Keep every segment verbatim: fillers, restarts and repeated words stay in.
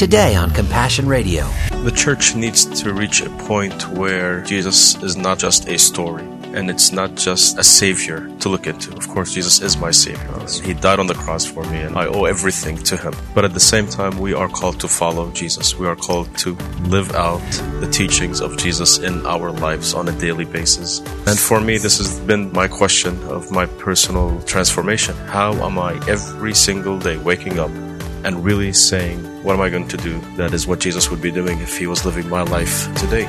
today on Compassion Radio. The church needs to reach a point where Jesus is not just a story, and it's not just a savior to look into. Of course, Jesus is my savior. He died on the cross for me, and I owe everything to him. But at the same time, we are called to follow Jesus. We are called to live out the teachings of Jesus in our lives on a daily basis. And for me, this has been my question of my personal transformation. How am I every single day waking up and really saying, what am I going to do? That is what Jesus would be doing if he was living my life today.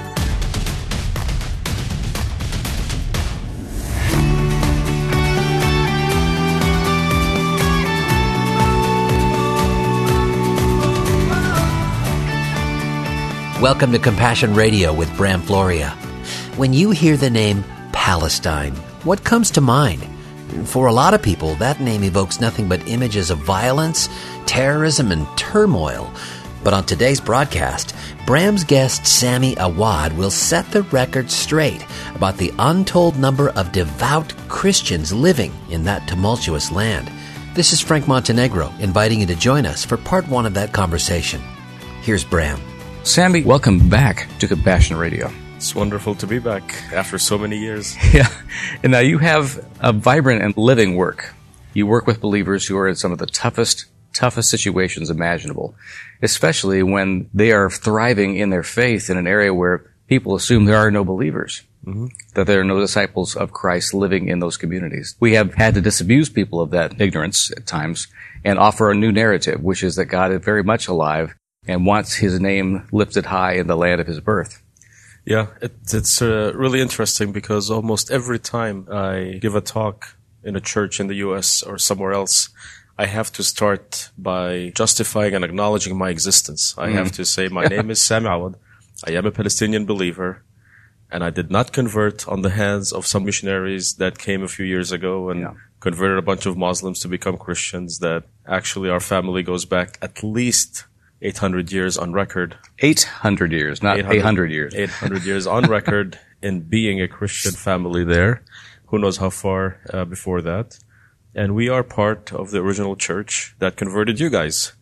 Welcome to Compassion Radio with Bram Floria. When you hear the name Palestine, what comes to mind? For a lot of people, that name evokes nothing but images of violence, terrorism, and turmoil. But on today's broadcast, Bram's guest Sami Awad will set the record straight about the untold number of devout Christians living in that tumultuous land. This is Frank Montenegro inviting you to join us for part one of that conversation. Here's Bram. Sami, welcome back to Compassion Radio. It's wonderful to be back after so many years. Yeah. And now you have a vibrant and living work. You work with believers who are in some of the toughest, toughest situations imaginable, especially when they are thriving in their faith in an area where people assume there are no believers, mm-hmm. that there are no disciples of Christ living in those communities. We have had to disabuse people of that ignorance at times and offer a new narrative, which is that God is very much alive and wants his name lifted high in the land of his birth. Yeah, it, it's uh, really interesting because almost every time I give a talk in a church in the U S or somewhere else, I have to start by justifying and acknowledging my existence. I mm. have to say, my name is Sami Awad. I am a Palestinian believer, and I did not convert on the hands of some missionaries that came a few years ago and yeah. converted a bunch of Muslims to become Christians. That actually our family goes back at least eight hundred years on record. eight hundred years, not eight hundred years. eight hundred years on record in being a Christian family there. Who knows how far uh, before that. And we are part of the original church that converted you guys.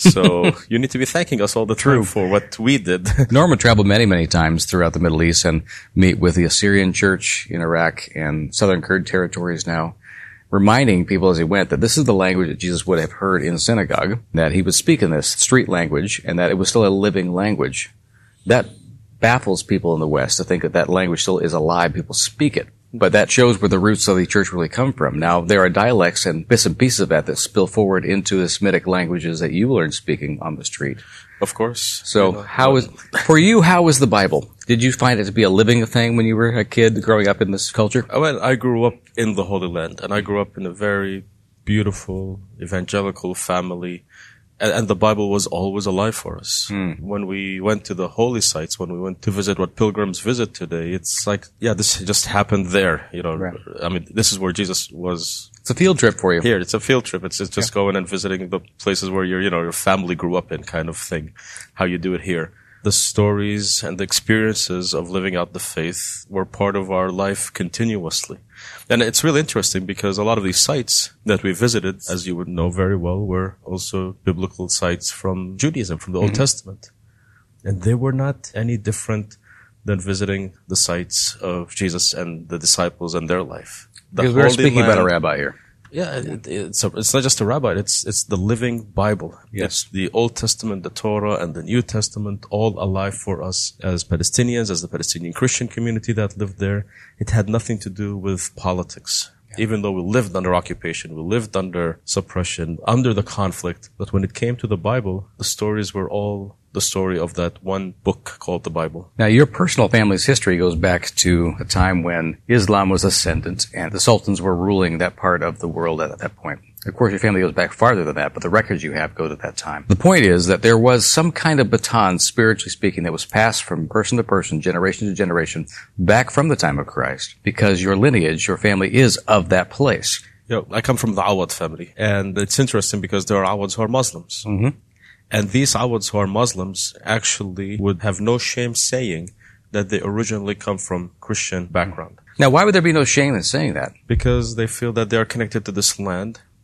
So you need to be thanking us all the time True. for what we did. Norma traveled many, many times throughout the Middle East and meet with the Assyrian church in Iraq and southern Kurd territories now, reminding people as he went that this is the language that Jesus would have heard in synagogue, that he would speak in this street language, and that it was still a living language. That baffles people in the West to think that that language still is alive. People speak it. But that shows where the roots of the church really come from. Now, there are dialects and bits and pieces of that that spill forward into the Semitic languages that you learned speaking on the street. Of course. So, yeah. how is, for you, how is the Bible? Did you find it to be a living thing when you were a kid growing up in this culture? Well, I grew up in the Holy Land, and I grew up in a very beautiful evangelical family. And, and the Bible was always alive for us. Mm. When we went to the holy sites, when we went to visit what pilgrims visit today, it's like, yeah, this just happened there. You know, right. I mean, this is where Jesus was. It's a field trip for you. Here, it's a field trip. It's, it's just yeah. going and visiting the places where your, you know, your family grew up in, kind of thing. How you do it here. The stories and the experiences of living out the faith were part of our life continuously. And it's really interesting because a lot of these sites that we visited, as you would know very well, were also biblical sites from Judaism, from the mm-hmm. Old Testament. And they were not any different than visiting the sites of Jesus and the disciples and their life. The because we're speaking land, about a rabbi here. Yeah, it, it's, a, it's not just a rabbi. It's it's the living Bible. Yes. It's the Old Testament, the Torah, and the New Testament, all alive for us as Palestinians, as the Palestinian Christian community that lived there. It had nothing to do with politics. Yeah. Even though we lived under occupation, we lived under suppression, under the conflict. But when it came to the Bible, the stories were all the story of that one book called the Bible. Now, your personal family's history goes back to a time when Islam was ascendant and the sultans were ruling that part of the world at that point. Of course, your family goes back farther than that, but the records you have go to that time. The point is that there was some kind of baton, spiritually speaking, that was passed from person to person, generation to generation, back from the time of Christ, because your lineage, your family, is of that place. You know, I come from the Awad family, and it's interesting because there are Awads who are Muslims. Mm-hmm. And these Awads who are Muslims actually would have no shame saying that they originally come from Christian background. Now, why would there be no shame in saying that? Because they feel that they are connected to this land,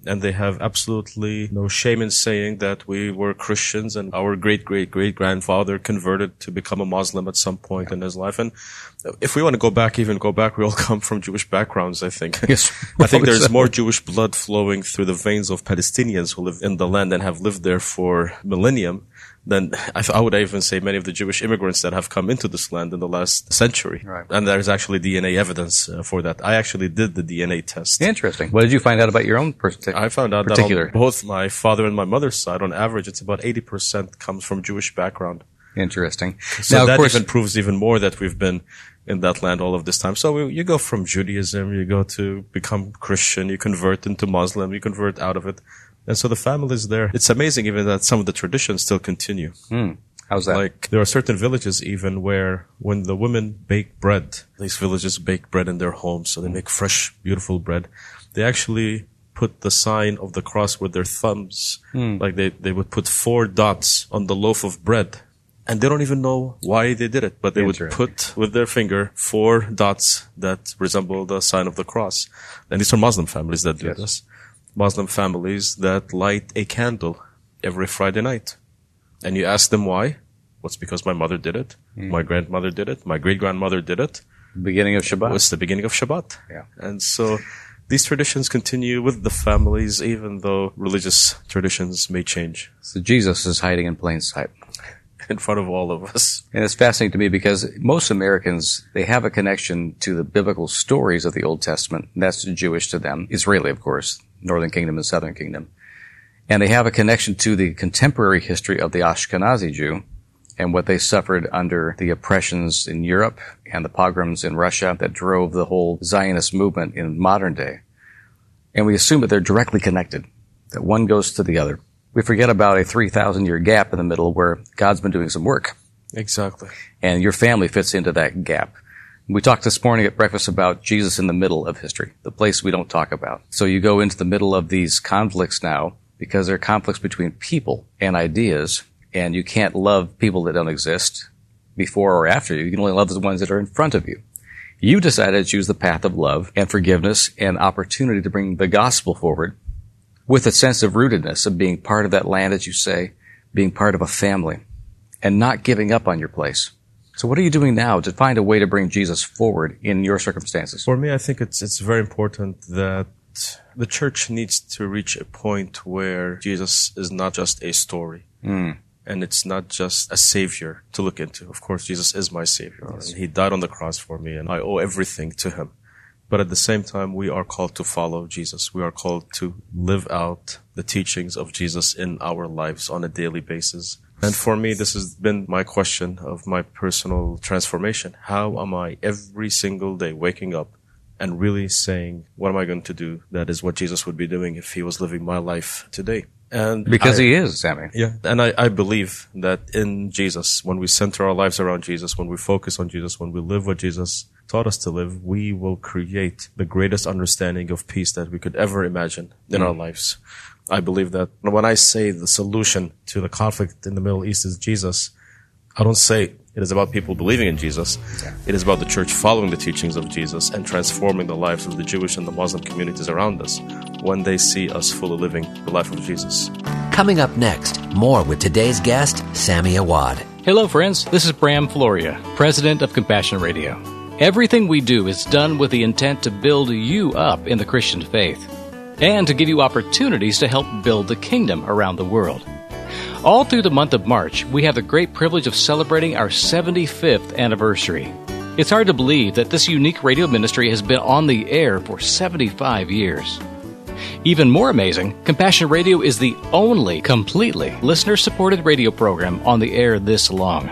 And they have absolutely no shame in saying that we were Christians and our great-great-great-grandfather converted to become a Muslim at some point in his life. And if we want to go back, even go back, we all come from Jewish backgrounds, I think. Yes. I think there's more Jewish blood flowing through the veins of Palestinians who live in the land and have lived there for millennium than I, I would even say many of the Jewish immigrants that have come into this land in the last century. Right. And there's actually D N A evidence uh, for that. I actually did the D N A test. Interesting. What did you find out about your own particular? I found out particular? that on both my father and my mother's side, on average, it's about eighty percent comes from Jewish background. Interesting. So now, that of course, even proves even more that we've been in that land all of this time. So we, you go from Judaism, you go to become Christian, you convert into Muslim, you convert out of it. And so the family is there. It's amazing even that some of the traditions still continue. Hmm. How's that? Like, there are certain villages even where when the women bake bread, these villages bake bread in their homes, so they make fresh, beautiful bread. They actually put the sign of the cross with their thumbs. Mm. Like, they, they would put four dots on the loaf of bread. And they don't even know why they did it, but they would put with their finger four dots that resemble the sign of the cross. And these are Muslim families that do yes. this. Muslim families that light a candle every Friday night. And you ask them why? What's because my mother did it, mm. my grandmother did it, my great-grandmother did it. Beginning of Shabbat. It's the beginning of Shabbat. Yeah. And so these traditions continue with the families, even though religious traditions may change. So Jesus is hiding in plain sight. In front of all of us. And it's fascinating to me because most Americans, they have a connection to the biblical stories of the Old Testament. That's Jewish to them. Israeli, of course. Northern Kingdom and Southern Kingdom. And they have a connection to the contemporary history of the Ashkenazi Jew and what they suffered under the oppressions in Europe and the pogroms in Russia that drove the whole Zionist movement in modern day. And we assume that they're directly connected, that one goes to the other. We forget about a three thousand year gap in the middle where God's been doing some work. Exactly. And your family fits into that gap. We talked this morning at breakfast about Jesus in the middle of history, the place we don't talk about. So you go into the middle of these conflicts now because there are conflicts between people and ideas, and you can't love people that don't exist before or after you. You can only love the ones that are in front of you. You decided to choose the path of love and forgiveness and opportunity to bring the gospel forward with a sense of rootedness of being part of that land, as you say, being part of a family, and not giving up on your place. So what are you doing now to find a way to bring Jesus forward in your circumstances? For me, I think it's it's very important that the church needs to reach a point where Jesus is not just a story. Mm. And it's not just a savior to look into. Of course, Jesus is my savior. Yes. He died on the cross for me, and I owe everything to him. But at the same time, we are called to follow Jesus. We are called to live out the teachings of Jesus in our lives on a daily basis. And for me, this has been my question of my personal transformation. How am I every single day waking up and really saying, what am I going to do? That is what Jesus would be doing if he was living my life today. And because I, he is, Sammy. Yeah. And I, I believe that in Jesus, when we center our lives around Jesus, when we focus on Jesus, when we live what Jesus taught us to live, we will create the greatest understanding of peace that we could ever imagine in mm. our lives. I believe that when I say the solution to the conflict in the Middle East is Jesus, I don't say it is about people believing in Jesus. Yeah. It is about the church following the teachings of Jesus and transforming the lives of the Jewish and the Muslim communities around us when they see us fully living the life of Jesus. Coming up next, more with today's guest, Sami Awad. Hello, friends. This is Bram Floria, president of Compassion Radio. Everything we do is done with the intent to build you up in the Christian faith and to give you opportunities to help build the kingdom around the world. All through the month of March, we have the great privilege of celebrating our seventy-fifth anniversary. It's hard to believe that this unique radio ministry has been on the air for seventy-five years. Even more amazing, Compassion Radio is the only completely listener-supported radio program on the air this long.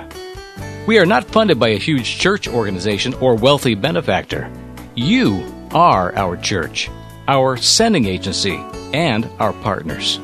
We are not funded by a huge church organization or wealthy benefactor. You are our church, our sending agency, and our partners.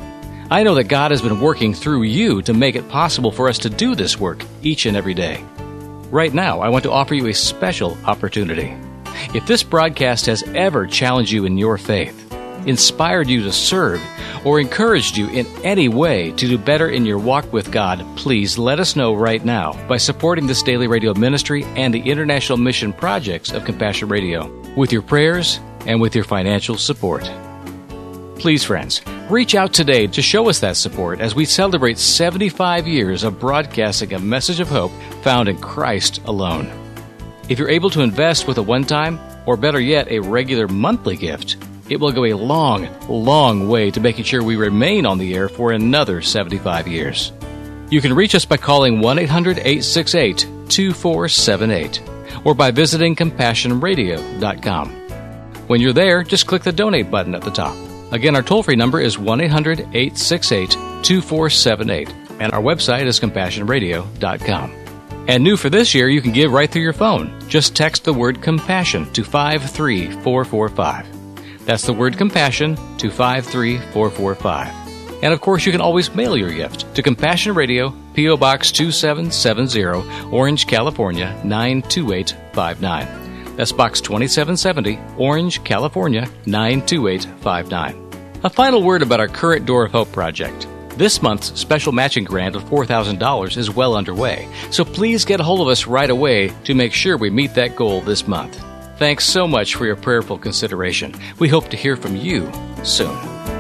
I know that God has been working through you to make it possible for us to do this work each and every day. Right now, I want to offer you a special opportunity. If this broadcast has ever challenged you in your faith, inspired you to serve, or encouraged you in any way to do better in your walk with God, please let us know right now by supporting this daily radio ministry and the international mission projects of Compassion Radio with your prayers and with your financial support. Please, friends, reach out today to show us that support as we celebrate seventy-five years of broadcasting a message of hope found in Christ alone. If you're able to invest with a one-time, or better yet, a regular monthly gift, it will go a long, long way to making sure we remain on the air for another seventy-five years. You can reach us by calling one eight hundred eight six eight two four seven eight or by visiting compassion radio dot com. When you're there, just click the donate button at the top. Again, our toll-free number is one eight hundred eight six eight two four seven eight, and our website is compassion radio dot com. And new for this year, you can give right through your phone. Just text the word compassion to five three four four five. That's the word compassion to five three four four five. And of course, you can always mail your gift to Compassion Radio, P O. Box two seven seven zero, Orange, California nine two eight five nine. That's Box twenty-seven seventy, Orange, California nine two eight five nine. A final word about our current Door of Hope project. This month's special matching grant of four thousand dollars is well underway, so please get a hold of us right away to make sure we meet that goal this month. Thanks so much for your prayerful consideration. We hope to hear from you soon.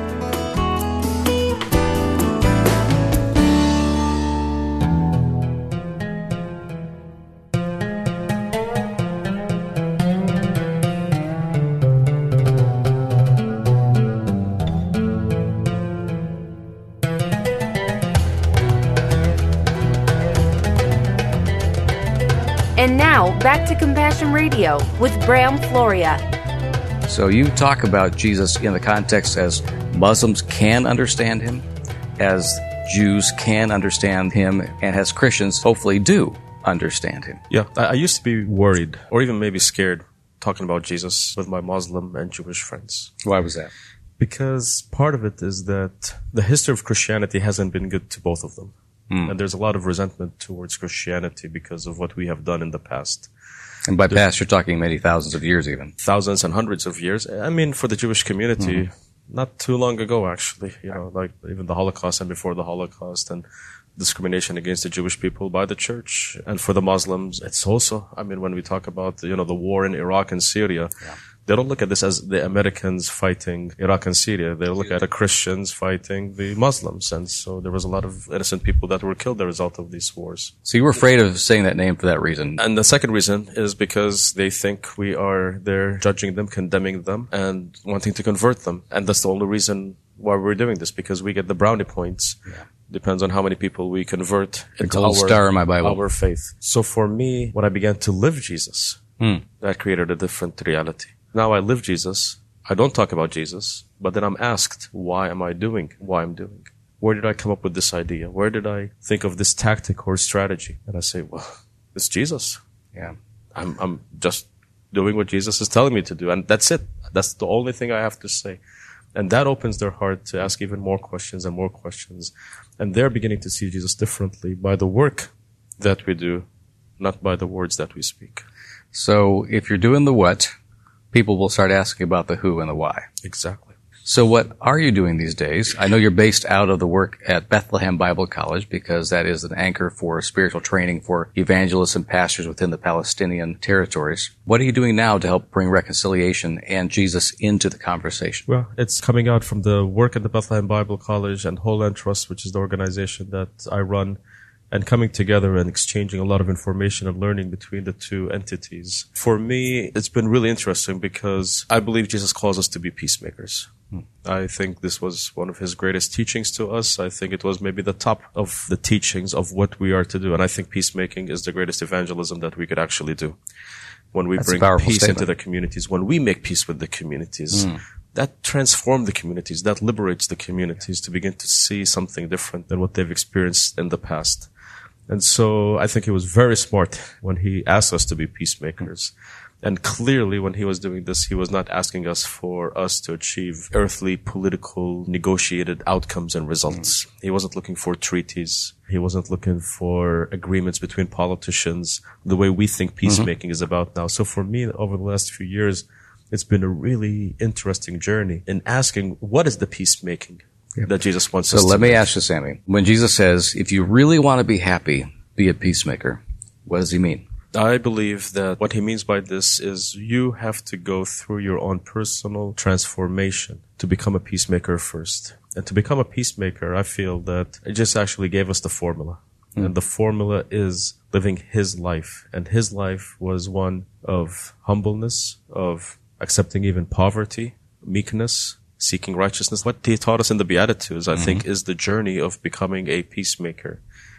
And now, back to Compassion Radio with Bram Floria. So you talk about Jesus in the context as Muslims can understand him, as Jews can understand him, and as Christians hopefully do understand him. Yeah, I, I used to be worried, or even maybe scared, talking about Jesus with my Muslim and Jewish friends. Why was that? Because part of it is that the history of Christianity hasn't been good to both of them. Mm. And there's a lot of resentment towards Christianity because of what we have done in the past. And by past, you're talking many thousands of years even. Thousands and hundreds of years. I mean, for the Jewish community, mm. not too long ago, actually. You know, like even the Holocaust and before the Holocaust, and discrimination against the Jewish people by the church. And for the Muslims, it's also, I mean, when we talk about, you know, the war in Iraq and Syria, yeah. they don't look at this as the Americans fighting Iraq and Syria. They look at the Christians fighting the Muslims. And so there was a lot of innocent people that were killed as a result of these wars. So you were afraid of saying that name for that reason. And the second reason is because they think we are there judging them, condemning them, and wanting to convert them. And that's the only reason why we're doing this, because we get the brownie points. Yeah. Depends on how many people we convert the into gold our, star in my Bible. our faith. So for me, when I began to live Jesus, mm. that created a different reality. Now I live Jesus. I don't talk about Jesus, but then I'm asked, why am I doing why I'm doing? Where did I come up with this idea? Where did I think of this tactic or strategy? And I say, well, it's Jesus. Yeah. I'm, I'm just doing what Jesus is telling me to do. And that's it. That's the only thing I have to say. And that opens their heart to ask even more questions and more questions. And they're beginning to see Jesus differently by the work that we do, not by the words that we speak. So if you're doing the what, people will start asking about the who and the why. Exactly. So what are you doing these days? I know you're based out of the work at Bethlehem Bible College because that is an anchor for spiritual training for evangelists and pastors within the Palestinian territories. What are you doing now to help bring reconciliation and Jesus into the conversation? Well, it's coming out from the work at the Bethlehem Bible College and Whole Land Trust, which is the organization that I run, and coming together and exchanging a lot of information and learning between the two entities. For me, it's been really interesting because I believe Jesus calls us to be peacemakers. Hmm. I think this was one of his greatest teachings to us. I think it was maybe the top of the teachings of what we are to do. And I think peacemaking is the greatest evangelism that we could actually do. When we That's bring peace statement. into the communities, when we make peace with the communities, mm. that transforms the communities, that liberates the communities to begin to see something different than what they've experienced in the past. And so I think it was very smart when he asked us to be peacemakers. And clearly when he was doing this, he was not asking us for us to achieve earthly, political, negotiated outcomes and results. Mm. He wasn't looking for treaties. He wasn't looking for agreements between politicians, the way we think peacemaking mm-hmm. is about now. So for me, over the last few years, it's been a really interesting journey in asking, what is the peacemaking yeah. that Jesus wants so us to do? So let me ask you, Sammy. When Jesus says, if you really want to be happy, be a peacemaker, what does he mean? I believe that what he means by this is you have to go through your own personal transformation to become a peacemaker first. And to become a peacemaker, I feel that it just actually gave us the formula. Mm. And the formula is living his life. And his life was one of humbleness, of accepting even poverty, meekness, seeking righteousness. What he taught us in the Beatitudes, I mm-hmm. think, is the journey of becoming a peacemaker.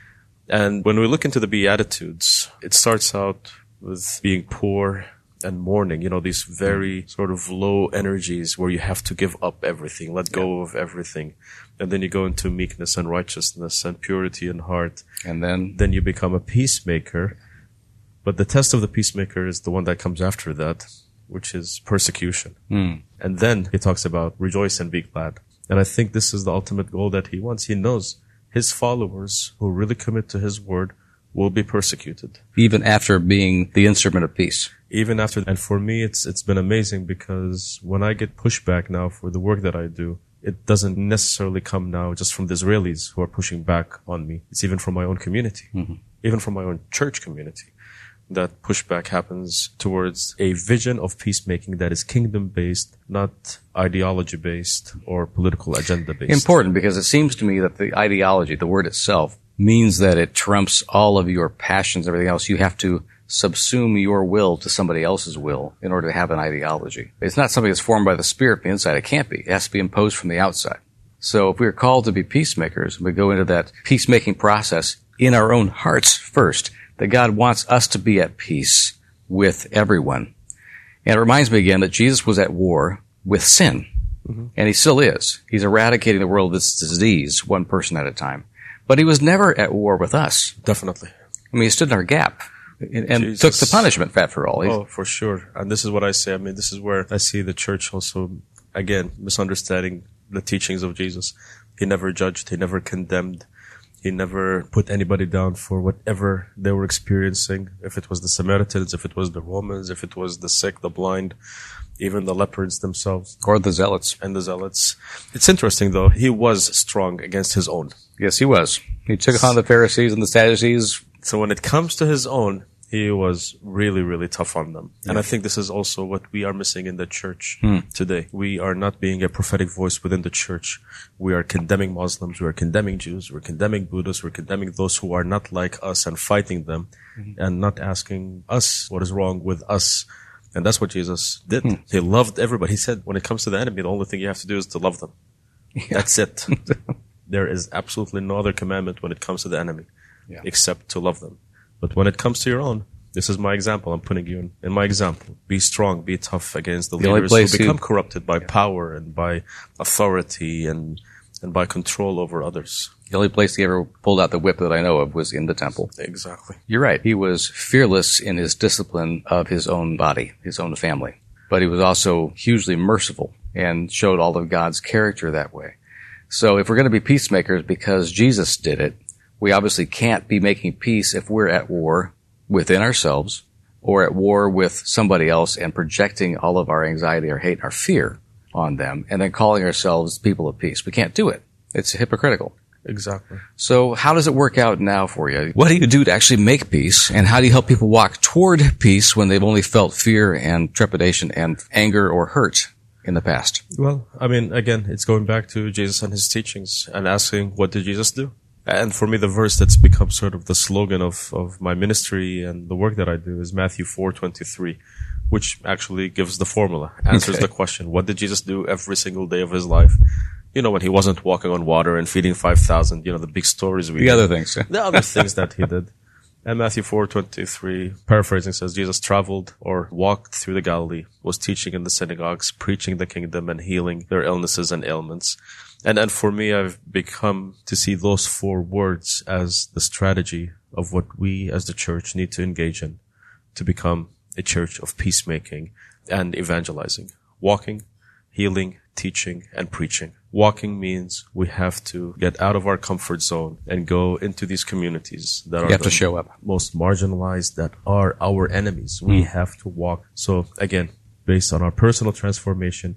And when we look into the Beatitudes, it starts out with being poor and mourning, you know, these very sort of low energies where you have to give up everything, let go yeah. of everything. And then you go into meekness and righteousness and purity in heart. And then? Then you become a peacemaker. But the test of the peacemaker is the one that comes after that, which is persecution. Mm. And then he talks about rejoice and be glad. And I think this is the ultimate goal that he wants. He knows his followers who really commit to his word will be persecuted. Even after being the instrument of peace. Even after. And for me, it's it's been amazing because when I get pushback now for the work that I do, it doesn't necessarily come now just from the Israelis who are pushing back on me. It's even from my own community, mm-hmm. even from my own church community. That pushback happens towards a vision of peacemaking that is kingdom-based, not ideology-based or political agenda-based. Important, because it seems to me that the ideology, the word itself, means that it trumps all of your passions and everything else. You have to subsume your will to somebody else's will in order to have an ideology. It's not something that's formed by the Spirit from the inside. It can't be. It has to be imposed from the outside. So if we're called to be peacemakers, we go into that peacemaking process in our own hearts first, that God wants us to be at peace with everyone. And it reminds me again that Jesus was at war with sin. Mm-hmm. And he still is. He's eradicating the world of this disease one person at a time. But he was never at war with us. Definitely. I mean, he stood in our gap and, and took the punishment, after all. He's, oh, for sure. And this is what I say. I mean, this is where I see the church also, again, misunderstanding the teachings of Jesus. He never judged. He never condemned. He never put anybody down for whatever they were experiencing. If it was the Samaritans, if it was the Romans, if it was the sick, the blind, even the leopards themselves. Or the zealots. And the zealots. It's interesting, though. He was strong against his own. Yes, he was. He took on the Pharisees and the Sadducees. So when it comes to his own, he was really, really tough on them. Yeah. And I think this is also what we are missing in the church hmm. today. We are not being a prophetic voice within the church. We are condemning Muslims. We are condemning Jews. We're condemning Buddhists. We're condemning those who are not like us and fighting them mm-hmm. and not asking us what is wrong with us. And that's what Jesus did. Hmm. He loved everybody. He said, when it comes to the enemy, the only thing you have to do is to love them. Yeah. That's it. There is absolutely no other commandment when it comes to the enemy yeah. except to love them. But when it comes to your own, this is my example. I'm putting you in, in my example. Be strong, be tough against the, the leaders who become you, corrupted by yeah. power and by authority and and by control over others. The only place he ever pulled out the whip that I know of was in the temple. Exactly. You're right. He was fearless in his discipline of his own body, his own family. But he was also hugely merciful and showed all of God's character that way. So if we're going to be peacemakers because Jesus did it, we obviously can't be making peace if we're at war within ourselves or at war with somebody else and projecting all of our anxiety, our hate, our fear on them and then calling ourselves people of peace. We can't do it. It's hypocritical. Exactly. So how does it work out now for you? What do you do to actually make peace? And how do you help people walk toward peace when they've only felt fear and trepidation and anger or hurt in the past? Well, I mean, again, it's going back to Jesus and his teachings and asking, what did Jesus do? And for me, the verse that's become sort of the slogan of, of my ministry and the work that I do is Matthew four twenty-three, which actually gives the formula, answers okay. the question, what did Jesus do every single day of his life? You know, when he wasn't walking on water and feeding five thousand, you know, the big stories we The did. other things. Yeah. The other things that he did. And Matthew four twenty-three, paraphrasing, says, Jesus traveled or walked through the Galilee, was teaching in the synagogues, preaching the kingdom and healing their illnesses and ailments. And and for me, I've become to see those four words as the strategy of what we as the church need to engage in to become a church of peacemaking and evangelizing. Walking, healing, teaching, and preaching. Walking means we have to get out of our comfort zone and go into these communities that you are have the to show up. most marginalized, that are our enemies. Mm. We have to walk. So again, based on our personal transformation,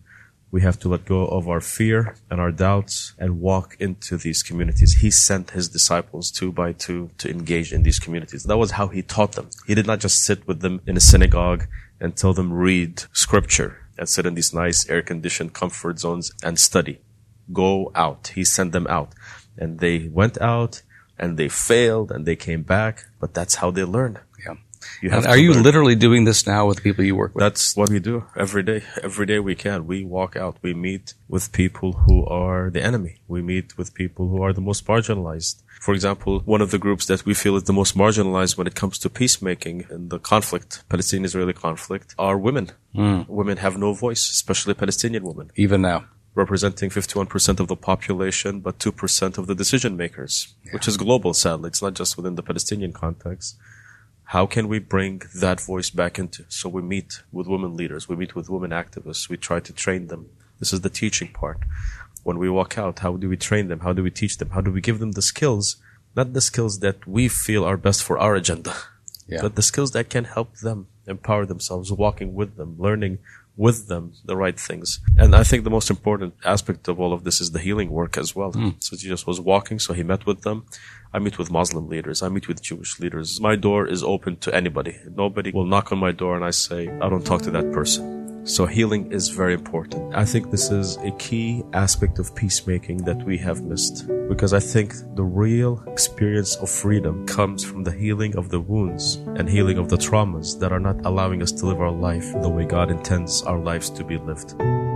We have to let go of our fear and our doubts and walk into these communities. He sent his disciples two by two to engage in these communities. That was how he taught them. He did not just sit with them in a synagogue and tell them read scripture and sit in these nice air-conditioned comfort zones and study. Go out. He sent them out. And they went out and they failed and they came back. But that's how they learned. Yeah. You have and are to you learn. literally doing this now with the people you work with? That's what we do every day. Every day we can. We walk out. We meet with people who are the enemy. We meet with people who are the most marginalized. For example, one of the groups that we feel is the most marginalized when it comes to peacemaking in the conflict, Palestinian-Israeli conflict, are women. Mm. Women have no voice, especially Palestinian women. Even now. Representing fifty-one percent of the population, but two percent of the decision makers, yeah. which is global, sadly. It's not just within the Palestinian context. How can we bring that voice back into? So we meet with women leaders. We meet with women activists. We try to train them. This is the teaching part. When we walk out, how do we train them? How do we teach them? How do we give them the skills? Not the skills that we feel are best for our agenda, yeah. but the skills that can help them empower themselves, walking with them, learning with them the right things. And I think the most important aspect of all of this is the healing work as well. Mm. So Jesus was walking, so he met with them. I meet with Muslim leaders. I meet with Jewish leaders. My door is open to anybody. Nobody will knock on my door and I say, I don't talk to that person. So healing is very important. I think this is a key aspect of peacemaking that we have missed. Because I think the real experience of freedom comes from the healing of the wounds and healing of the traumas that are not allowing us to live our life the way God intends our lives to be lived.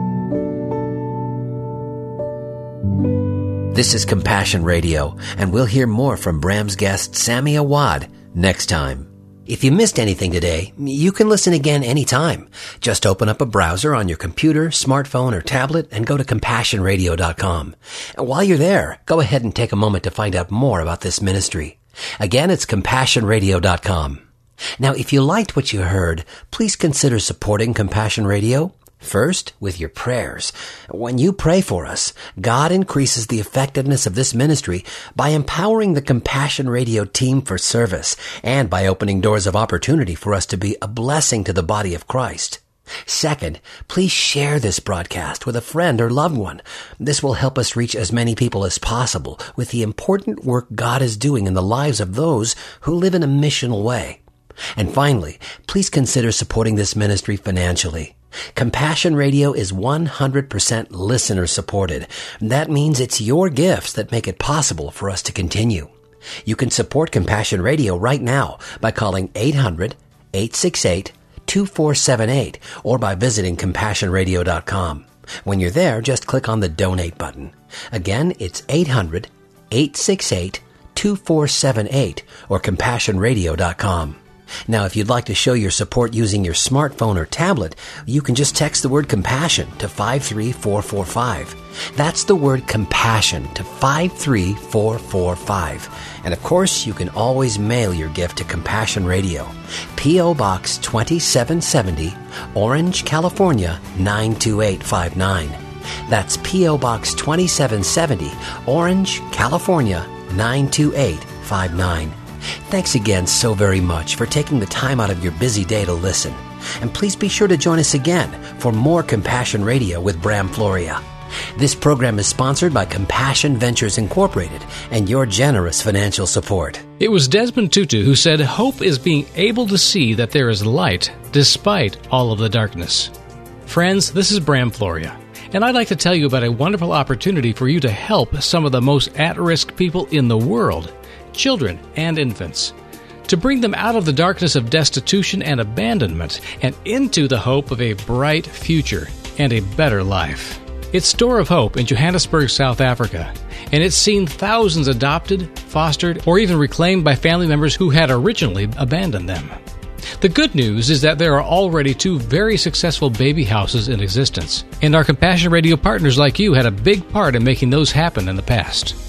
This is Compassion Radio, and we'll hear more from Bram's guest, Sami Awad, next time. If you missed anything today, you can listen again anytime. Just open up a browser on your computer, smartphone, or tablet and go to compassion radio dot com. And while you're there, go ahead and take a moment to find out more about this ministry. Again, it's compassion radio dot com. Now, if you liked what you heard, please consider supporting Compassion Radio. First, with your prayers. When you pray for us, God increases the effectiveness of this ministry by empowering the Compassion Radio team for service and by opening doors of opportunity for us to be a blessing to the body of Christ. Second, please share this broadcast with a friend or loved one. This will help us reach as many people as possible with the important work God is doing in the lives of those who live in a missional way. And finally, please consider supporting this ministry financially. Compassion Radio is one hundred percent listener supported. That means it's your gifts that make it possible for us to continue. You can support Compassion Radio right now by calling eight hundred, eight six eight, two four seven eight or by visiting compassion radio dot com. When you're there, just click on the donate button. Again, it's eight hundred, eight six eight, two four seven eight or compassion radio dot com. Now, if you'd like to show your support using your smartphone or tablet, you can just text the word compassion to five three four four five. That's the word compassion to five three four four five. And of course, you can always mail your gift to Compassion Radio, P O. Box twenty-seven seventy, Orange, California, nine two eight five nine. That's P O. Box twenty-seven seventy, Orange, California, nine two eight five nine. Thanks again so very much for taking the time out of your busy day to listen. And please be sure to join us again for more Compassion Radio with Bram Floria. This program is sponsored by Compassion Ventures Incorporated and your generous financial support. It was Desmond Tutu who said, "Hope is being able to see that there is light despite all of the darkness." Friends, this is Bram Floria, and I'd like to tell you about a wonderful opportunity for you to help some of the most at-risk people in the world, children and infants, to bring them out of the darkness of destitution and abandonment and into the hope of a bright future and a better life. It's Store of Hope in Johannesburg, South Africa, and it's seen thousands adopted, fostered, or even reclaimed by family members who had originally abandoned them. The good news is that there are already two very successful baby houses in existence, and our Compassion Radio partners like you had a big part in making those happen in the past.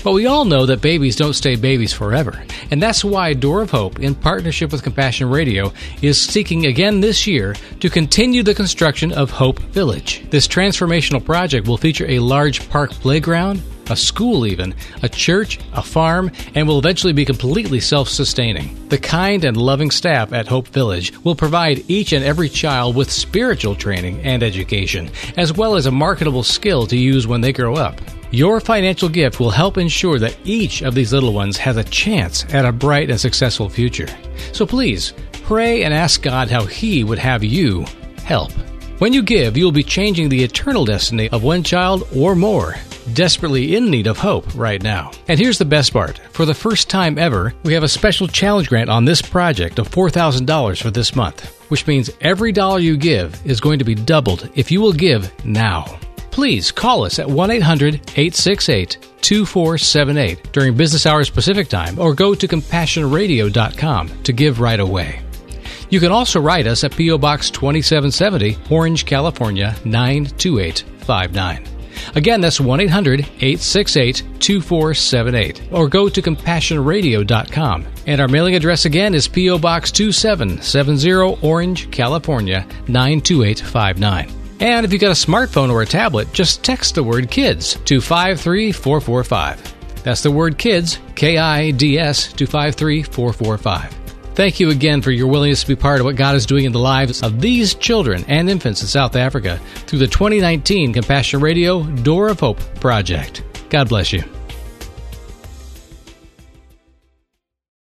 But we all know that babies don't stay babies forever, and that's why Door of Hope, in partnership with Compassion Radio, is seeking again this year to continue the construction of Hope Village. This transformational project will feature a large park playground, a school even, a church, a farm, and will eventually be completely self-sustaining. The kind and loving staff at Hope Village will provide each and every child with spiritual training and education, as well as a marketable skill to use when they grow up. Your financial gift will help ensure that each of these little ones has a chance at a bright and successful future. So please, pray and ask God how He would have you help. When you give, you will be changing the eternal destiny of one child or more, desperately in need of hope right now. And here's the best part. For the first time ever, we have a special challenge grant on this project of four thousand dollars for this month, which means every dollar you give is going to be doubled if you will give now. Please call us at one eight hundred eight six eight two four seven eight during business hours Pacific Time, or go to compassion radio dot com to give right away. You can also write us at P O. Box twenty-seven seventy, Orange, California nine two eight five nine. Again, that's one eight hundred eight six eight two four seven eight, or go to compassion radio dot com. And our mailing address again is P O. Box twenty-seven seventy, Orange, California nine two eight five nine. And if you've got a smartphone or a tablet, just text the word KIDS to five three four four five. That's the word KIDS, K I D S, to five three four four five. Thank you again for your willingness to be part of what God is doing in the lives of these children and infants in South Africa through the twenty nineteen Compassion Radio Door of Hope project. God bless you.